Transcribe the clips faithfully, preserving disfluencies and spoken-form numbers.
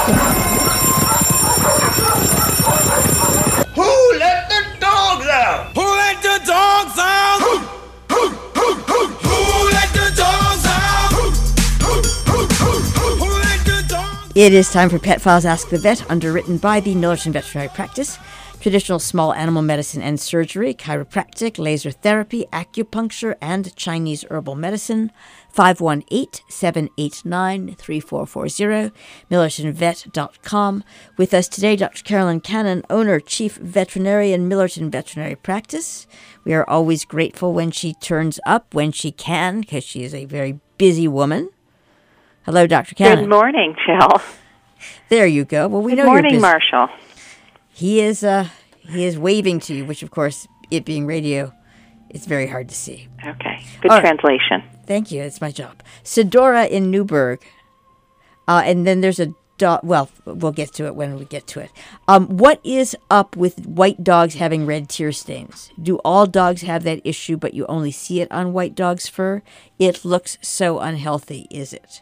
Who let the dogs out? Who let the dogs out? Who, who, who, who, who let the dogs out? Who, who, who, who, who let the dogs out? It is time for Pet Files Ask the Vet, underwritten by the Millerton Veterinary Practice. Traditional small animal medicine and surgery, chiropractic, laser therapy, acupuncture, and Chinese herbal medicine. five one eight, seven eight nine, three four four zero, millerton vet dot com. With us today, Doctor Carolyn Cannon, owner, chief veterinarian, Millerton Veterinary Practice. We are always grateful when she turns up, when she can, because she is a very busy woman. Hello, Doctor Cannon. Good morning, Jill. There you go. Well, we Good know morning, you're busy. Marshall. He is uh, he is waving to you, which, of course, it being radio, it's very hard to see. Okay. Good All right. translation. Thank you. It's my job. Sedora in Newburgh. Uh, and then there's a dog. Well, we'll get to it when we get to it. Um, what is up with white dogs having red tear stains? Do all dogs have that issue, but you only see it on white dogs' fur? It looks so unhealthy, is it?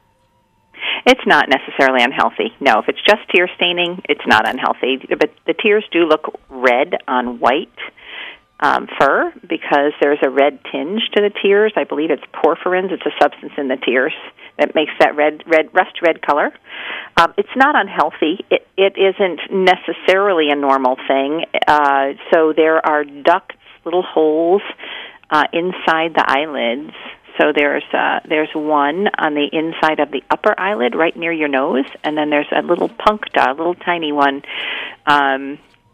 It's not necessarily unhealthy. No, if it's just tear staining, it's not unhealthy. But the tears do look red on white um, fur because there's a red tinge to the tears. I believe it's porphyrins. It's a substance in the tears that makes that red, red, rust red color. Um, it's not unhealthy. It, it isn't necessarily a normal thing. Uh, so there are ducts, little holes uh, inside the eyelids. So there's uh, there's one on the inside of the upper eyelid, right near your nose, and then there's a little puncta, a little tiny one, um,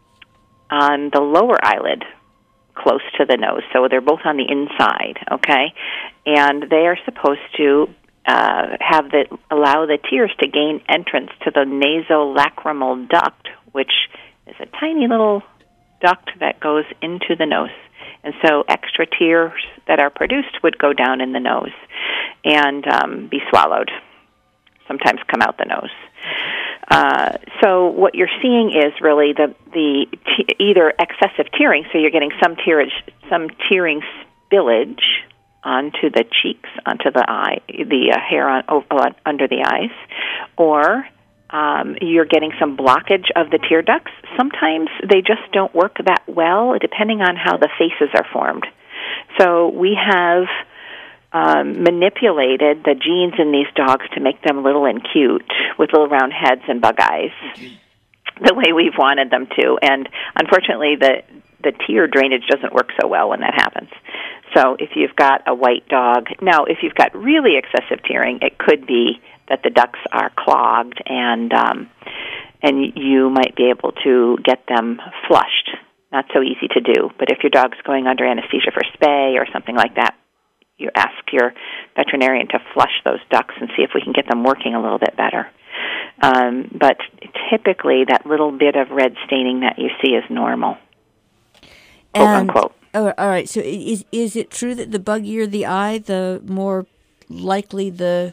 on the lower eyelid, close to the nose. So they're both on the inside, okay? And they are supposed to uh, have the allow the tears to gain entrance to the nasolacrimal duct, which is a tiny little duct that goes into the nose. And so extra tears that are produced would go down in the nose and um, be swallowed, sometimes come out the nose. Uh, so what you're seeing is really the the t- either excessive tearing, so you're getting some tearage, some tearing spillage onto the cheeks, onto the eye, the uh, hair on, on under the eyes, or Um, you're getting some blockage of the tear ducts. Sometimes they just don't work that well, depending on how the faces are formed. So we have um, manipulated the genes in these dogs to make them little and cute, with little round heads and bug eyes, the way we've wanted them to. And unfortunately, the the tear drainage doesn't work so well when that happens. So if you've got a white dog, now if you've got really excessive tearing, it could be that the ducts are clogged, and um, and you might be able to get them flushed. Not so easy to do, but if your dog's going under anesthesia for spay or something like that, you ask your veterinarian to flush those ducts and see if we can get them working a little bit better. Um, but typically, that little bit of red staining that you see is normal, quote And, unquote. Oh, all right. So is is it true that the buggier the eye, the more likely the...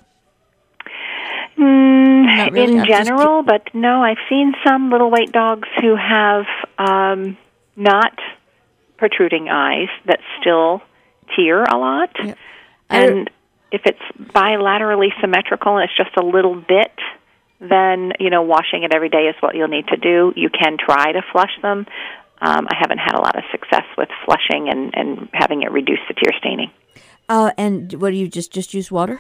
Mm, really. in I'm just general, but no, I've seen some little white dogs who have um, not protruding eyes that still tear a lot. Yeah. And if it's bilaterally symmetrical and it's just a little bit, then, you know, washing it every day is what you'll need to do. You can try to flush them. Um, I haven't had a lot of success with flushing and, and having it reduce the tear staining. Uh, and what do you just just use water?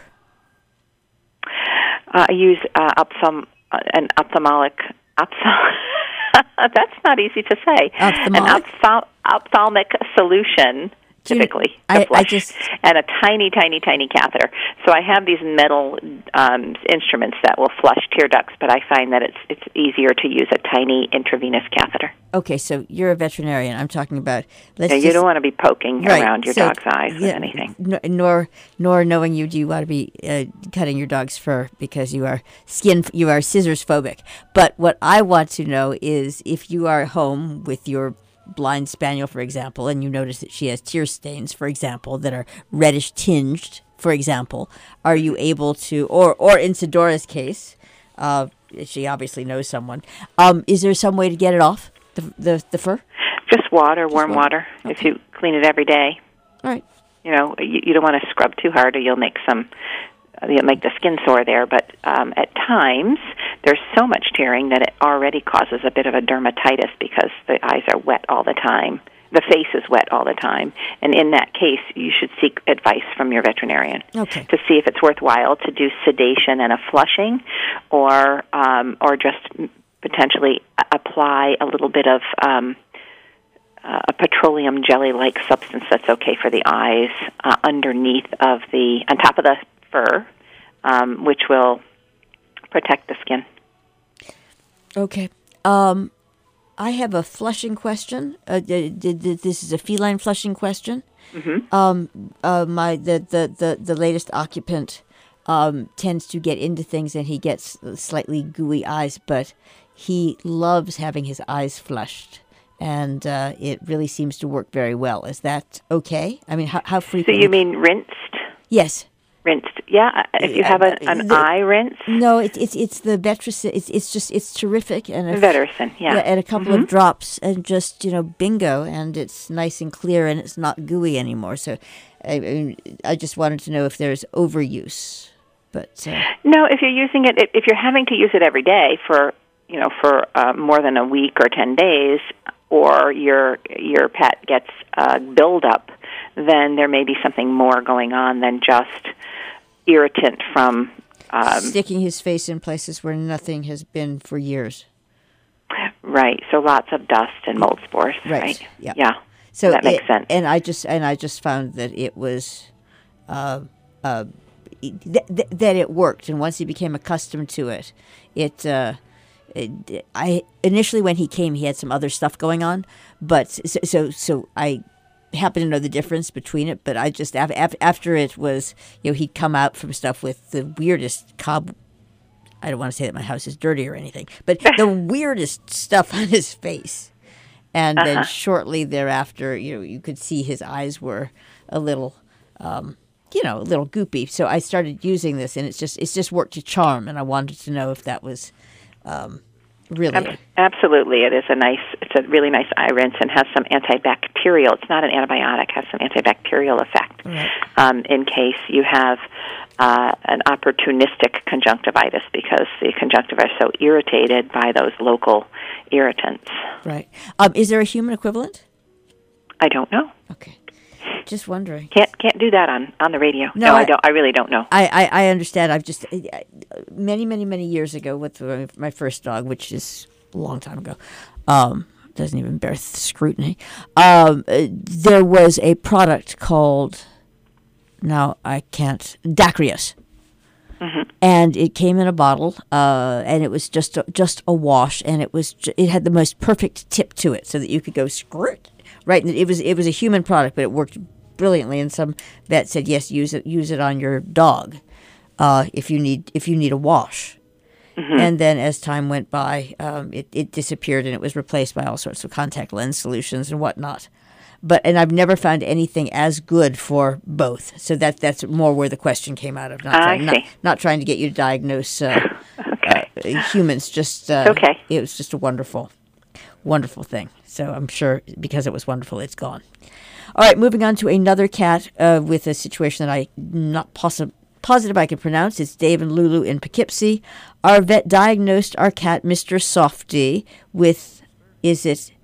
Uh, I use uh, ophthalm- uh, an ophthalmic. Ophthalm- That's not easy to say. Ophthalmic? An ophthalm- ophthalmic solution, Do you- typically, to I- I flush, just- and a tiny, tiny, tiny catheter. So I have these metal um, instruments that will flush tear ducts, but I find that it's it's easier to use a tiny intravenous catheter. Okay, so you're a veterinarian. I'm talking about... Let's Yeah, you just, don't want to be poking right, around your so, dog's eyes with yeah, anything. n- Nor, nor knowing you, do you want to be uh, cutting your dog's fur because you are skin, you are scissors phobic. But what I want to know is if you are home with your blind spaniel, for example, and you notice that she has tear stains, for example, that are reddish tinged, for example, are you able to, or or in Sedora's case, uh, she obviously knows someone. Um, is there some way to get it off the the, the fur? Just water, warm water. water, Okay. if you clean it every day. All right. You know, you, you don't want to scrub too hard, or you'll make some, you'll make the skin sore there. But um, at times, there's so much tearing that it already causes a bit of a dermatitis because the eyes are wet all the time. The face is wet all the time. And in that case, you should seek advice from your veterinarian Okay. to see if it's worthwhile to do sedation and a flushing, or um, or just potentially apply a little bit of um, uh, a petroleum jelly-like substance that's okay for the eyes uh, underneath of the, on top of the fur, um, which will protect the skin. Okay. Um, I have a flushing question. Uh, d- d- d- this is a feline flushing question. Mm-hmm. Um, uh, my the, the, the, the latest occupant um, tends to get into things, and he gets slightly gooey eyes, but he loves having his eyes flushed, and uh, it really seems to work very well. Is that okay? I mean, how, how So frequently? you mean rinsed? Yes. Rinsed, yeah. If you have a, an The- eye rinse, No, it's it's it's the Betricin. It's it's just it's terrific, and a, Vetericin, yeah. and a couple Mhm. of drops, and just you know, bingo, and it's nice and clear, and it's not gooey anymore. So, I, I I just wanted to know if there's overuse, but uh, No, if you're using it, if you're having to use it every day for, you know, for uh, more than a week or ten days, or your your pet gets uh, buildup, then there may be something more going on than just irritant from. Um, sticking his face in places where nothing has been for years. right. So lots of dust and mold spores. Right, Right. yeah. Yeah. So that makes it- sense. And I just and I just found that it was, uh, uh, th- th- that it worked. And once he became accustomed to it, it, uh, it. I initially when he came, he had some other stuff going on, but so so, so I happen to know the difference between it. But I just af- af- after it was, you know, he'd come out from stuff with the weirdest cob. I don't want to say that my house is dirty or anything, but the weirdest stuff on his face. And Uh-huh. then shortly thereafter, you know, you could see his eyes were a little, um, you know, a little goopy. So I started using this, and it's just it's just worked a charm. And I wanted to know if that was um, really Ab- Absolutely, it is a nice. It's a really nice eye rinse and has some antibacterial. It's not an antibiotic; has some antibacterial effect. Right. Um, in case you have uh, an opportunistic conjunctivitis, because the conjunctiva is so irritated by those local irritants. right. Um, is there a human equivalent? I don't know. Okay, just wondering. Can't can't do that on, on the radio. No, No, I, I- don't. I really don't know. I, I, I understand. I've just I- many many many years ago with my- my first dog, which is a long time ago. Um, doesn't even bear scrutiny. Um, uh, there was a product called. Now I can't. Dacrius. And it came in a bottle, uh, and it was just a, just a wash, and it was ju- it had the most perfect tip to it, so that you could go squirt right. And it was it was a human product, but it worked brilliantly. And some vet said, yes, use it use it on your dog uh, if you need if you need a wash. And then as time went by, um, it it disappeared, and it was replaced by all sorts of contact lens solutions and whatnot. But and I've never found anything as good for both. So that that's more where the question came out of. Not I trying, not, see. not trying to get you to diagnose uh, Okay. uh, humans. Just uh, Okay. It was just a wonderful, wonderful thing. So I'm sure because it was wonderful, it's gone. All right, moving on to another cat uh, with a situation that I'm not possi- positive I can pronounce. It's Dave and Lulu in Poughkeepsie. Our vet diagnosed our cat, Mister Softy, with, is it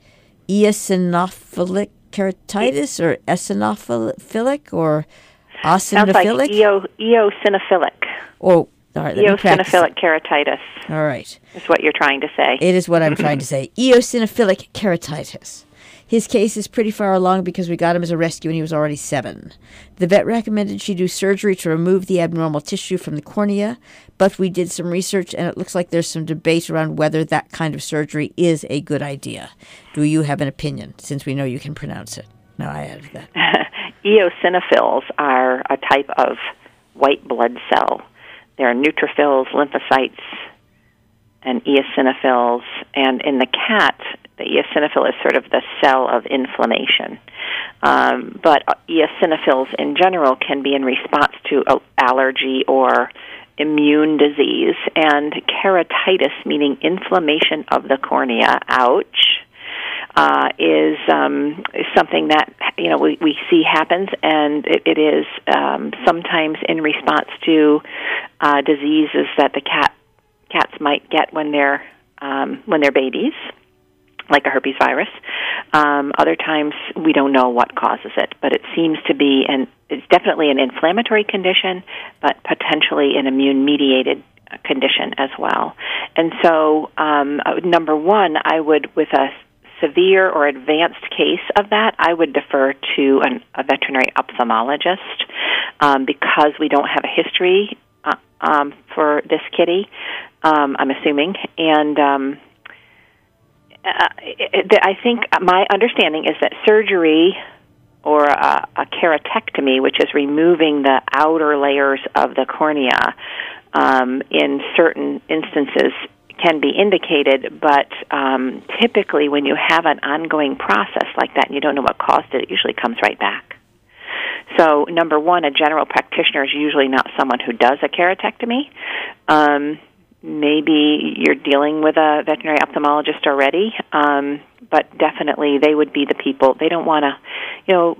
eosinophilic keratitis or eosinophilic or Sounds like eosinophilic? eo, eosinophilic. Oh, all right, let me practice. Eosinophilic keratitis All right. is what you're trying to say. It is what I'm trying to say. Eosinophilic keratitis. His case is pretty far along because we got him as a rescue and he was already seven. The vet recommended she do surgery to remove the abnormal tissue from the cornea, but we did some research and it looks like there's some debate around whether that kind of surgery is a good idea. Do you have an opinion, since we know you can pronounce it? No, I added that. Eosinophils are a type of white blood cell. There are neutrophils, lymphocytes, and eosinophils. And in the cat, the eosinophil is sort of the cell of inflammation. Um, but eosinophils in general can be in response to a allergy or immune disease. And keratitis, meaning inflammation of the cornea, ouch, uh, is, um, is something that, you know, we, we see happens, and it, it is um, sometimes in response to uh, diseases that the cat cats might get when they're um, when they're babies, like a herpes virus. Um, other times we don't know what causes it, but it seems to be an it's definitely an inflammatory condition, but potentially an immune-mediated condition as well. And so, um, number one, I would, with a severe or advanced case of that, I would defer to an, a veterinary ophthalmologist um, because we don't have a history uh, um, for this kitty, um, I'm assuming. And um, uh, it, I think my understanding is that surgery or a, a keratectomy, which is removing the outer layers of the cornea, um, in certain instances can be indicated, but um, typically when you have an ongoing process like that and you don't know what caused it, it usually comes right back. So, number one, a general practitioner is usually not someone who does a keratectomy. Um, maybe you're dealing with a veterinary ophthalmologist already, um, but definitely they would be the people. They don't want to, you know,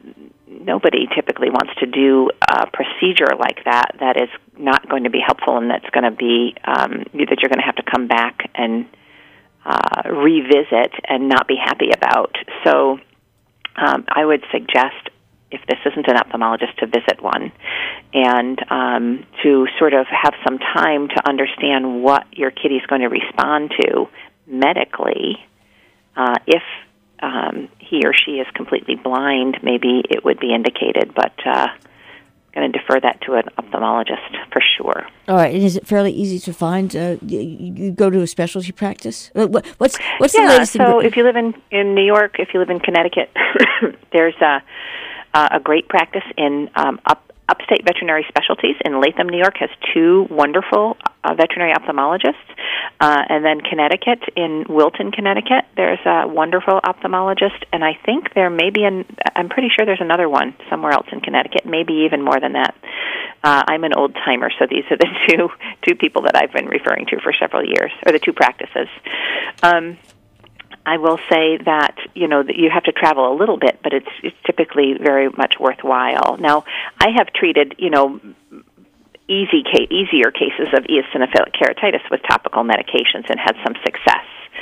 nobody typically wants to do a procedure like that that is not going to be helpful and that's going to be, um, that you're going to have to come back and uh, revisit and not be happy about. So um, I would suggest, if this isn't an ophthalmologist, to visit one and um, to sort of have some time to understand what your kitty's going to respond to medically. Uh, if um, he or she is completely blind, maybe it would be indicated, but uh, I'm going to defer that to an ophthalmologist for sure. All right, and is it fairly easy to find? Uh, you, you go to a specialty practice? What, what's what's yeah, the latest? so in... if you live in, in New York, if you live in Connecticut, there's a Uh, a great practice in um, up, Upstate Veterinary Specialties in Latham, New York, has two wonderful uh, veterinary ophthalmologists. Uh, and then Connecticut, in Wilton, Connecticut, there's a wonderful ophthalmologist. And I think there may be, an, I'm pretty sure there's another one somewhere else in Connecticut, maybe even more than that. Uh, I'm an old-timer, so these are the two two people that I've been referring to for several years, or the two practices. Um I will say that, you know, that you have to travel a little bit, but it's, it's typically very much worthwhile. Now, I have treated, you know, easy ca- easier cases of eosinophilic keratitis with topical medications and had some success.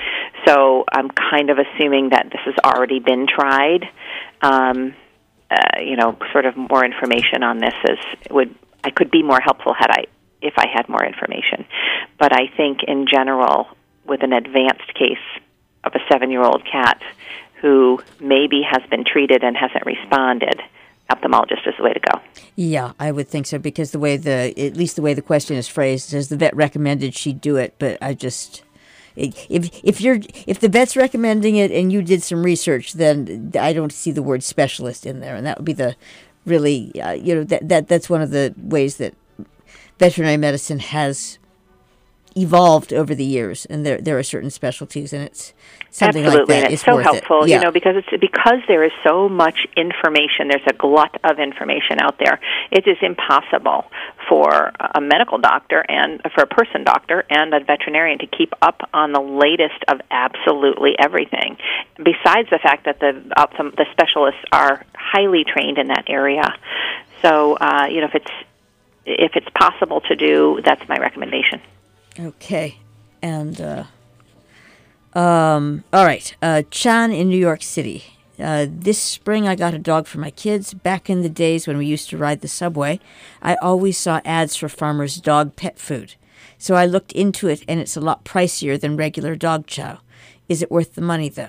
So I'm kind of assuming that this has already been tried. Um, uh, you know, sort of more information on this is would I could be more helpful had I if I had more information. But I think in general, with an advanced case of a seven-year-old cat who maybe has been treated and hasn't responded, ophthalmologist is the way to go. Yeah, I would think so, because the way the, at least the way the question is phrased, says the vet recommended she do it, but I just, if if you're if the vet's recommending it and you did some research, then I don't see the word specialist in there, and that would be the really, uh, you know, that that that's one of the ways that veterinary medicine has evolved over the years, and there there are certain specialties, and it's something Absolutely, like that. and it's is so worth helpful, it. Yeah. you know, because it's because there is so much information. There's a glut of information out there. It is impossible for a medical doctor and for a person doctor and a veterinarian to keep up on the latest of absolutely everything. Besides the fact that the the specialists are highly trained in that area, so uh, you know, if it's if it's possible to do, that's my recommendation. Okay, and uh, um, all right, uh, Chan in New York City. Uh, this spring I got a dog for my kids. Back in the days when we used to ride the subway, I always saw ads for Farmer's Dog pet food. So I looked into it, and it's a lot pricier than regular dog chow. Is it worth the money, though?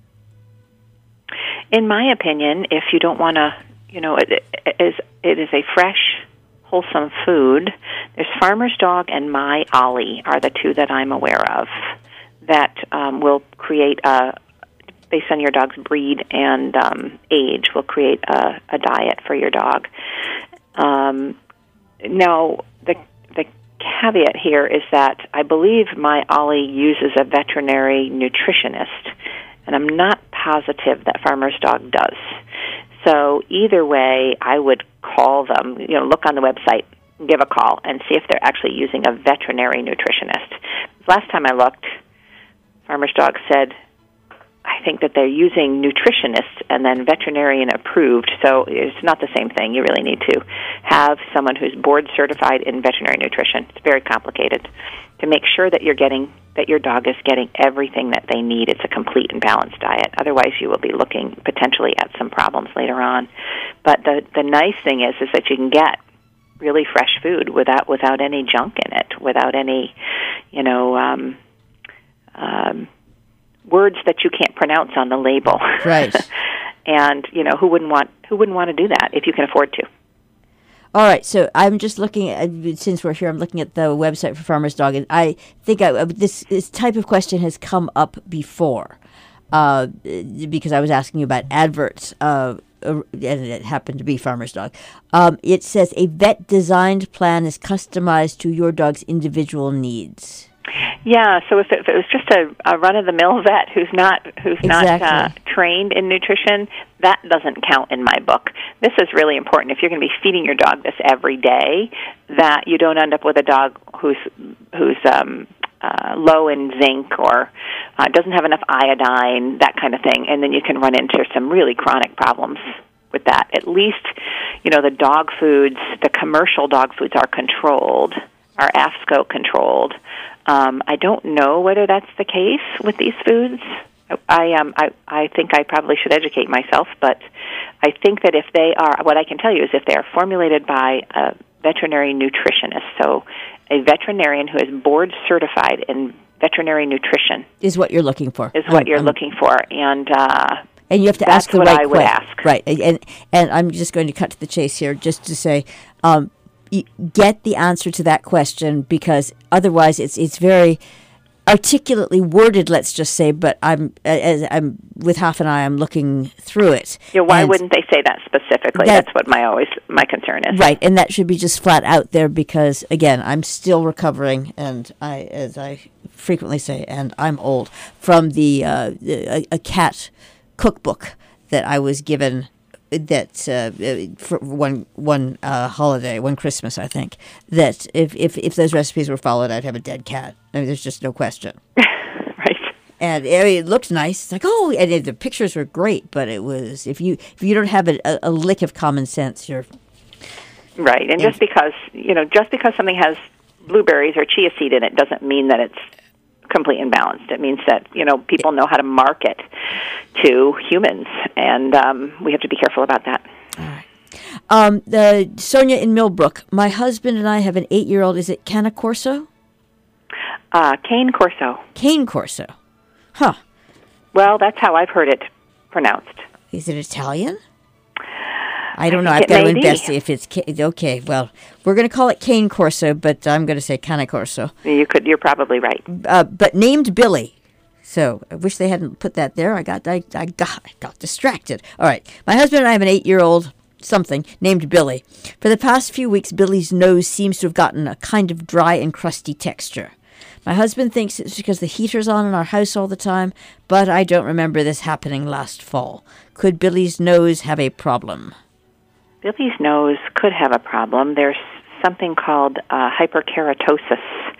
In my opinion, if you don't want to, you know, it, it is it is a fresh, wholesome food. There's Farmer's Dog and My Ollie are the two that I'm aware of that um, will create a, based on your dog's breed and um, age, will create a, a diet for your dog. Um, now, the the caveat here is that I believe My Ollie uses a veterinary nutritionist, and I'm not positive that Farmer's Dog does. So either way, I would call them, you know, look on the website, give a call, and see if they're actually using a veterinary nutritionist. Last time I looked, Farmer's Dog said, I think that they're using nutritionists and then veterinarian approved, so it's not the same thing. You really need to have someone who's board certified in veterinary nutrition. It's very complicated. to make sure that you're getting that your dog is getting everything that they need. It's a complete and balanced diet. Otherwise, you will be looking potentially at some problems later on. But the the nice thing is is that you can get really fresh food without without any junk in it, without any, you know, um, um, words that you can't pronounce on the label. Right. And you know, who wouldn't want who wouldn't want to do that if you can afford to? All right, so I'm just looking at, since we're here, I'm looking at the website for Farmer's Dog, and I think I, this this type of question has come up before, uh, because I was asking you about adverts, uh, and it happened to be Farmer's Dog. Um, it says a vet-designed plan is customized to your dog's individual needs. Yeah, so if it, if it was just a, a run-of-the-mill vet who's not who's Exactly. not uh, trained in nutrition, that doesn't count in my book. This is really important. If you're going to be feeding your dog this every day, that you don't end up with a dog who's who's um, uh, low in zinc or uh, doesn't have enough iodine, that kind of thing, and then you can run into some really chronic problems with that. At least, you know, the dog foods, the commercial dog foods are controlled, are A F S C O controlled. Um, I don't know whether that's the case with these foods. I um I I think I probably should educate myself, but I think that if they are, what I can tell you is if they are formulated by a veterinary nutritionist, so a veterinarian who is board certified in veterinary nutrition, Is what you're looking for. is what Um, you're um, looking for, and uh, And you have to that's ask the what right I would question. ask. Right. And, and I'm just going to cut to the chase here just to say, um, y- get the answer to that question, because otherwise it's it's very articulately worded, let's just say, but I'm as I'm with half an eye, I'm looking through it. yeah, why And- wouldn't they say that specifically? That- That's what my always my concern is. Right, and that should be just flat out there, because again, I'm still recovering, and I, as I frequently say, and I'm old, from the uh, a, a cat cookbook that I was given that uh, for one one uh, holiday, one Christmas, I think, that if, if if those recipes were followed, I'd have a dead cat. I mean, there's just no question. Right. And I mean, it looked nice. It's like, oh, and it, the pictures were great, but it was, if you if you don't have a, a, a lick of common sense, you're Right, and just because you know, just because something has blueberries or chia seed in it doesn't mean that it's complete and balanced. It means that you know people know how to market to humans, and um, we have to be careful about that. Um, the Sonia in Millbrook. My husband and I have an eight-year-old. Is it Cane Corso? Uh, cane Corso. Cane Corso. Huh. Well, that's how I've heard it pronounced. Is it Italian? I don't know. think I've it got to may be. investigate if it's ca- okay. Well, we're going to call it Cane Corso, but I'm going to say Cane Corso. You could. You're probably right. Uh, but named Billy. So I wish they hadn't put that there. I got I, I got I got distracted. All right. My husband and I have an eight-year-old something named Billy. For the past few weeks, Billy's nose seems to have gotten a kind of dry and crusty texture. My husband thinks it's because the heater's on in our house all the time, but I don't remember this happening last fall. Could Billy's nose have a problem? Billy's nose could have a problem. There's something called uh, hyperkeratosis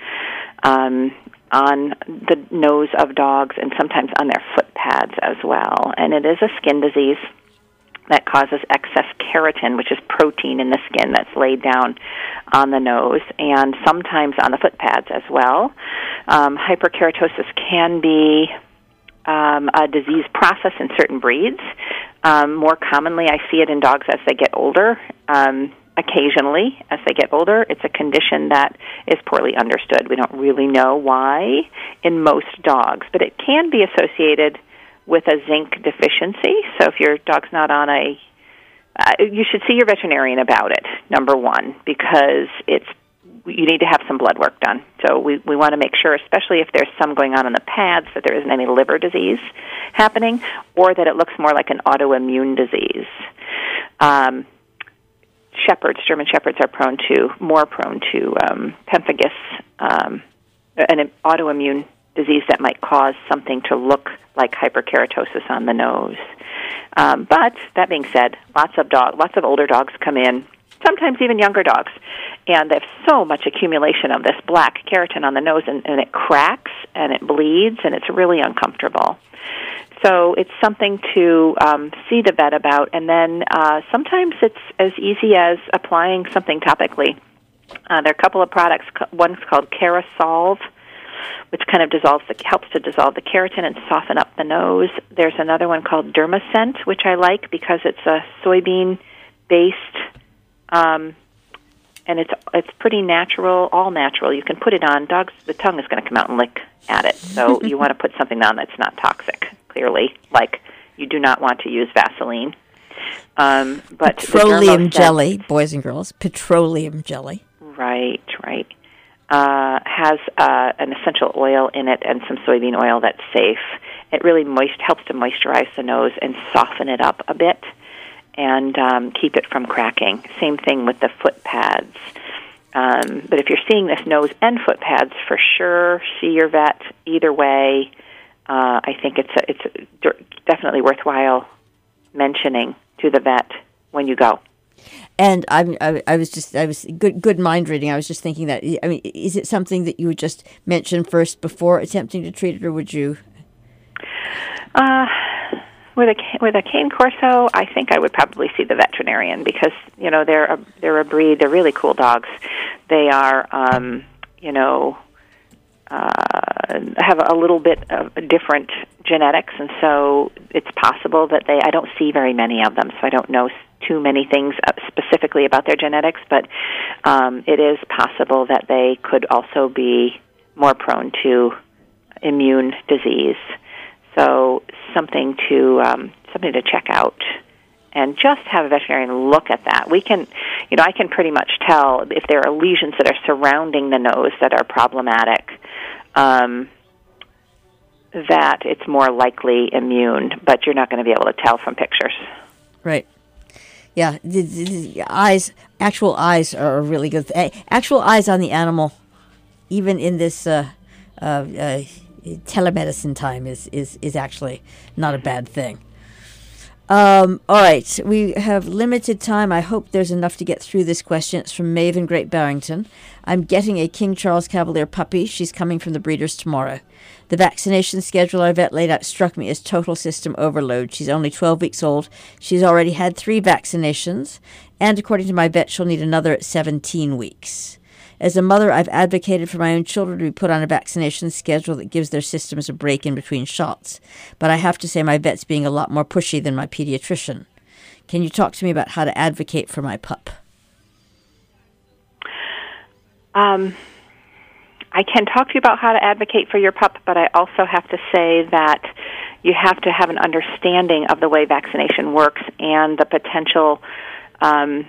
um, on the nose of dogs and sometimes on their foot pads as well. And it is a skin disease that causes excess keratin, which is protein in the skin that's laid down on the nose, and sometimes on the foot pads as well. Um, hyperkeratosis can be um, a disease process in certain breeds. Um, more commonly, I see it in dogs as they get older. Um, occasionally, as they get older, it's a condition that is poorly understood. We don't really know why in most dogs, but it can be associated with a zinc deficiency. So if your dog's not on a, uh, you should see your veterinarian about it, number one, because it's you need to have some blood work done. So we, we want to make sure, especially if there's some going on in the pads, that there isn't any liver disease happening, or that it looks more like an autoimmune disease. Um, shepherds, German shepherds, are prone to, more prone to um, pemphigus, um, an autoimmune disease that might cause something to look like hyperkeratosis on the nose. Um, but that being said, lots of dog, lots of older dogs come in, sometimes even younger dogs, and they have so much accumulation of this black keratin on the nose, and, and it cracks and it bleeds, and it's really uncomfortable. So it's something to um, see the vet about, and then uh, sometimes it's as easy as applying something topically Uh, there are a couple of products. One's called Carasolve, which kind of dissolves the, helps to dissolve the keratin and soften up the nose. There's another one called Dermacent, which I like because it's a soybean-based, um, and it's it's pretty natural, all natural. You can put it on. Dogs, the tongue is going to come out and lick at it, so you want to put something on that's not toxic, clearly. Like, you do not want to use Vaseline. Um, but petroleum jelly, boys and girls, petroleum jelly. Right, right. Uh, has uh, an essential oil in it and some soybean oil that's safe. It really moist helps to moisturize the nose and soften it up a bit and um, keep it from cracking. Same thing with the foot pads. Um, but if you're seeing this nose and foot pads, for sure, see your vet either way. Uh, I think it's a, it's a, definitely worthwhile mentioning to the vet when you go. And I'm, I, I was just, I was good, good mind reading. I was just thinking that, I mean, is it something that you would just mention first before attempting to treat it, or would you? Uh, with a with a cane corso, I think I would probably see the veterinarian because you know they're a, they're a breed. They're really cool dogs. They are, um, you know, uh, have a little bit of different genetics, and so it's possible that they. I don't see very many of them, so I don't know too many things specifically about their genetics, but um, it is possible that they could also be more prone to immune disease. So something to um, something to check out, and just have a veterinarian look at that. We can, you know, I can pretty much tell if there are lesions that are surrounding the nose that are problematic. Um, that it's more likely immune, but you're not going to be able to tell from pictures. Right. Yeah, the, the, the eyes, actual eyes are a really good thing. Actual eyes on the animal, even in this uh, uh, uh, telemedicine time, is, is, is actually not a bad thing. Um, all right, we have limited time. I hope there's enough to get through this question. It's from Maeve in Great Barrington. I'm getting a King Charles Cavalier puppy. She's coming from the breeders tomorrow. The vaccination schedule our vet laid out struck me as total system overload. She's only twelve weeks old. She's already had three vaccinations, and according to my vet, she'll need another at seventeen weeks. As a mother, I've advocated for my own children to be put on a vaccination schedule that gives their systems a break in between shots. But I have to say my vet's being a lot more pushy than my pediatrician. Can you talk to me about how to advocate for my pup? Um, I can talk to you about how to advocate for your pup, but I also have to say that you have to have an understanding of the way vaccination works and the potential um,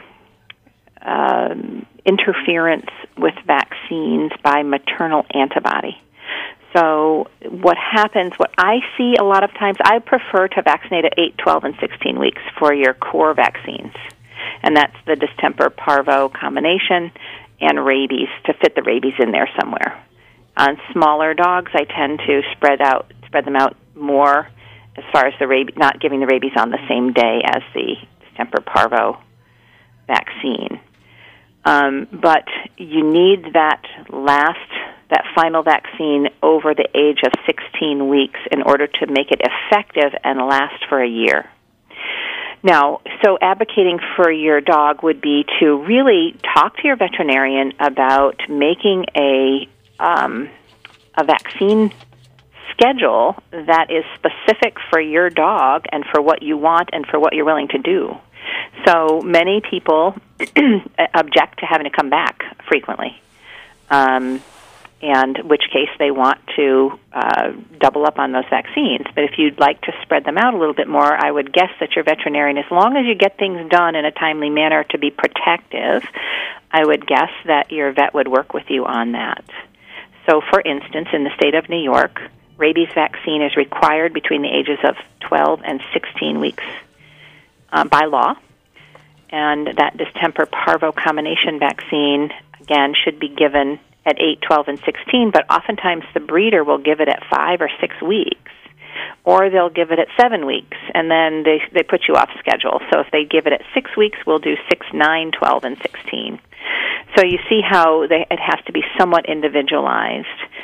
um, interference with vaccines by maternal antibody. So what happens, what I see a lot of times, I prefer to vaccinate at eight, twelve, and sixteen weeks for your core vaccines. And that's the distemper parvo combination and rabies, to fit the rabies in there somewhere. On smaller dogs, I tend to spread out, spread them out more as far as the rabies, not giving the rabies on the same day as the distemper parvo vaccine. Um, but you need that last, that final vaccine over the age of sixteen weeks in order to make it effective and last for a year. Now, so advocating for your dog would be to really talk to your veterinarian about making a um, a vaccine schedule that is specific for your dog and for what you want and for what you're willing to do. So many people object to having to come back frequently, um, and in which case they want to uh, double up on those vaccines. But if you'd like to spread them out a little bit more, I would guess that your veterinarian, as long as you get things done in a timely manner to be protective, I would guess that your vet would work with you on that. So, for instance, in the state of New York, rabies vaccine is required between the ages of twelve and sixteen weeks uh, by law. And that distemper parvo combination vaccine, again, should be given at eight, twelve, and sixteen, but oftentimes the breeder will give it at five or six weeks, or they'll give it at seven weeks, and then they they put you off schedule. So if they give it at six weeks, we'll do six, nine, twelve, and sixteen. So you see how they, it has to be somewhat individualized.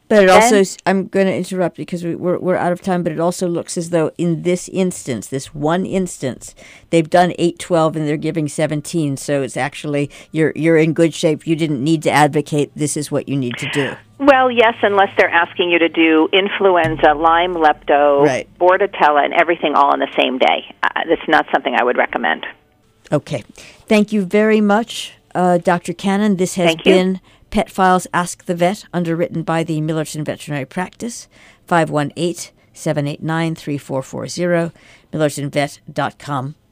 But it Then- also, I'm going to interrupt because we, we're, we're out of time, but it also looks as though in this instance, this one instance, they've done eight twelve and they're giving seventeen. So it's actually, you're you're in good shape. You didn't need to advocate this is what you need to do. Well, yes, unless they're asking you to do influenza, Lyme, lepto, Right. bordetella, and everything all on the same day. Uh, that's not something I would recommend. Okay. Thank you very much, uh, Doctor Cannon. This has Thank you. been Pet Files Ask the Vet, underwritten by the Millerton Veterinary Practice, five one eight, seven eight nine, three four four zero, millerton vet dot com.